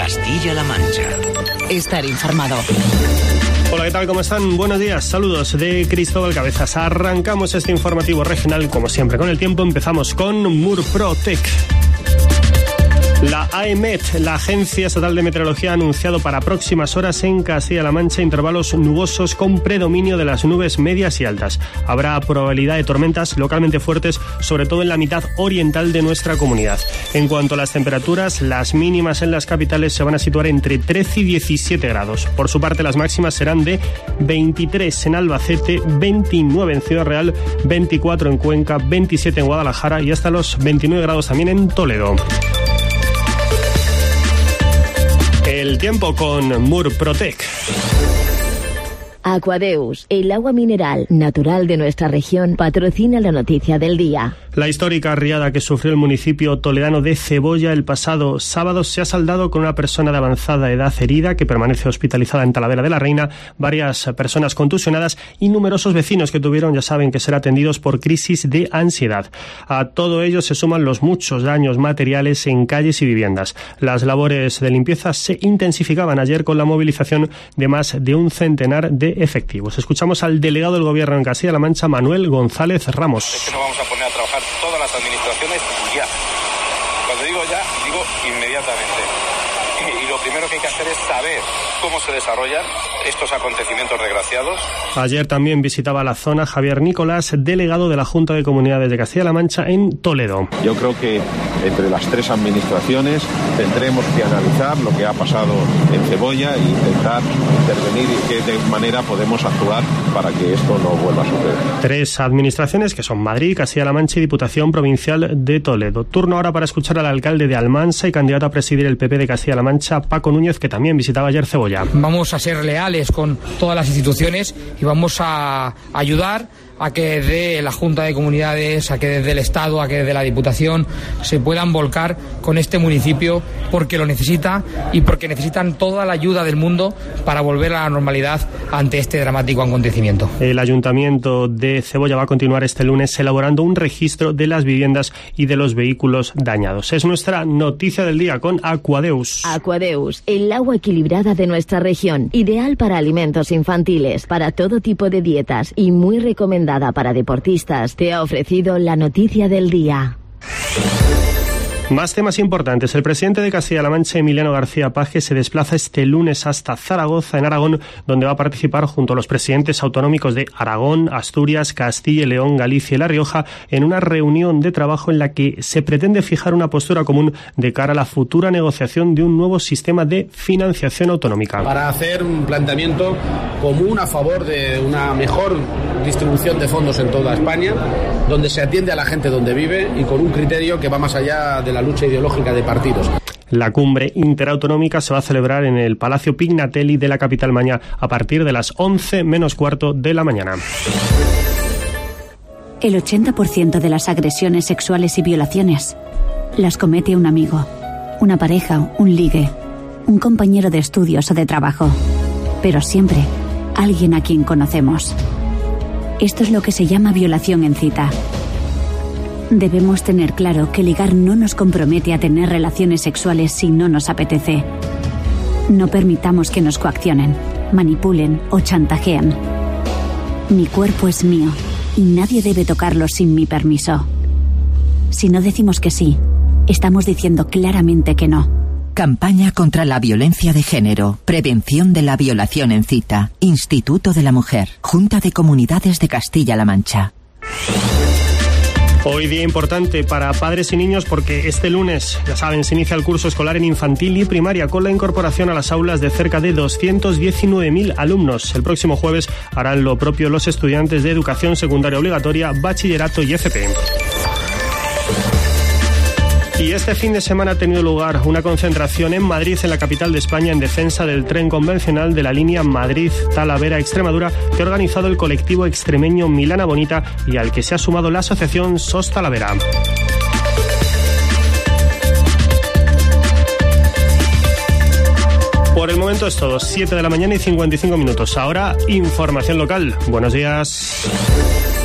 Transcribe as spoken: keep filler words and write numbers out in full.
Castilla-La Mancha. Estar informado. Hola, ¿qué tal? ¿Cómo están? Buenos días, saludos de Cristóbal Cabezas. Arrancamos este informativo regional, como siempre, con el tiempo. Empezamos con Murprotec. La AEMET, la Agencia Estatal de Meteorología, ha anunciado para próximas horas en Castilla-La Mancha intervalos nubosos con predominio de las nubes medias y altas. Habrá probabilidad de tormentas localmente fuertes, sobre todo en la mitad oriental de nuestra comunidad. En cuanto a las temperaturas, las mínimas en las capitales se van a situar entre trece y diecisiete grados. Por su parte, las máximas serán de veintitrés en Albacete, veintinueve en Ciudad Real, veinticuatro en Cuenca, veintisiete en Guadalajara y hasta los veintinueve grados también en Toledo. El tiempo con Murprotec. Aquadeus, el agua mineral natural de nuestra región, patrocina la noticia del día. La histórica riada que sufrió el municipio toledano de Cebolla el pasado sábado se ha saldado con una persona de avanzada edad herida que permanece hospitalizada en Talavera de la Reina, varias personas contusionadas y numerosos vecinos que tuvieron, ya saben, que ser atendidos por crisis de ansiedad. A todo ello se suman los muchos daños materiales en calles y viviendas. Las labores de limpieza se intensificaban ayer con la movilización de más de un centenar de efectivos. Escuchamos al delegado del Gobierno en Castilla-La Mancha, Manuel González Ramos. Es que nos vamos a poner a trabajar todas las administraciones ya. Cuando digo ya, digo inmediatamente. Y, y lo primero que hay que hacer es saber cómo se desarrollan estos acontecimientos desgraciados. Ayer también visitaba la zona Javier Nicolás, delegado de la Junta de Comunidades de Castilla-La Mancha en Toledo. Yo creo que entre las tres administraciones tendremos que analizar lo que ha pasado en Cebolla e intentar intervenir y qué de manera podemos actuar para que esto no vuelva a suceder. Tres administraciones que son Madrid, Castilla-La Mancha y Diputación Provincial de Toledo. Turno ahora para escuchar al alcalde de Almansa y candidato a presidir el P P de Castilla-La Mancha, Paco Núñez, que también visitaba ayer Cebolla. Vamos a ser leales con todas las instituciones y vamos a ayudar a que desde la Junta de Comunidades, a que desde el Estado, a que desde la Diputación se puedan volcar con este municipio porque lo necesita y porque necesitan toda la ayuda del mundo para volver a la normalidad ante este dramático acontecimiento. El Ayuntamiento de Cebolla va a continuar este lunes elaborando un registro de las viviendas y de los vehículos dañados. Es nuestra noticia del día con Aquadeus. Aquadeus, el agua equilibrada de nuestra región, ideal para alimentos infantiles, para todo tipo de dietas y muy recomendable para deportistas, te ha ofrecido la noticia del día. Más temas importantes. El presidente de Castilla-La Mancha, Emiliano García Paje, se desplaza este lunes hasta Zaragoza, en Aragón, donde va a participar junto a los presidentes autonómicos de Aragón, Asturias, Castilla y León, Galicia y La Rioja en una reunión de trabajo en la que se pretende fijar una postura común de cara a la futura negociación de un nuevo sistema de financiación autonómica. Para hacer un planteamiento común a favor de una mejor distribución de fondos en toda España, donde se atiende a la gente donde vive y con un criterio que va más allá de la lucha ideológica de partidos. La cumbre interautonómica se va a celebrar en el Palacio Pignatelli de la capital maña a partir de las once menos cuarto de la mañana. El ochenta por ciento de las agresiones sexuales y violaciones las comete un amigo, una pareja, un ligue, un compañero de estudios o de trabajo, pero siempre alguien a quien conocemos. Esto es lo que se llama violación en cita. Debemos tener claro que ligar no nos compromete a tener relaciones sexuales si no nos apetece. No permitamos que nos coaccionen, manipulen o chantajeen. Mi cuerpo es mío y nadie debe tocarlo sin mi permiso. Si no decimos que sí, estamos diciendo claramente que no. Campaña contra la violencia de género. Prevención de la violación en cita. Instituto de la Mujer. Junta de Comunidades de Castilla-La Mancha. Hoy día importante para padres y niños porque este lunes, ya saben, se inicia el curso escolar en infantil y primaria con la incorporación a las aulas de cerca de doscientos diecinueve mil alumnos. El próximo jueves harán lo propio los estudiantes de educación secundaria obligatoria, bachillerato y F P. Y este fin de semana ha tenido lugar una concentración en Madrid, en la capital de España, en defensa del tren convencional de la línea Madrid-Talavera-Extremadura, que ha organizado el colectivo extremeño Milana Bonita y al que se ha sumado la asociación S O S Talavera. Por el momento es todo, siete de la mañana y cincuenta y cinco minutos. Ahora, información local. Buenos días.